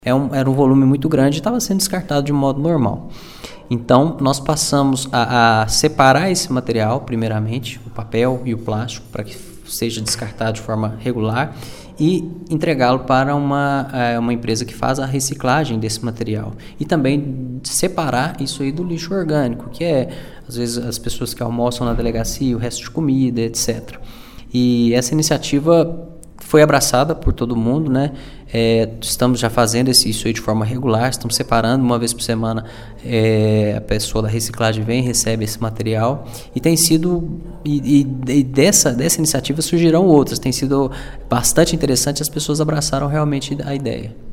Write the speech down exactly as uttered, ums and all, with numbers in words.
É um, era um volume muito grande e estava sendo descartado de modo normal. Então, nós passamos a, a separar esse material, primeiramente, o papel e o plástico, para que seja descartado de forma regular e entregá-lo para uma, uma empresa que faz a reciclagem desse material. E também separar isso aí do lixo orgânico, que é, às vezes, as pessoas que almoçam na delegacia, o resto de comida, etcétera. E essa iniciativa foi abraçada por todo mundo, né? É, estamos já fazendo esse, isso aí de forma regular, estamos separando uma vez por semana, é, a pessoa da reciclagem vem e recebe esse material e tem sido, e, e, e dessa, dessa iniciativa surgirão outras, tem sido bastante interessante, as pessoas abraçaram realmente a ideia.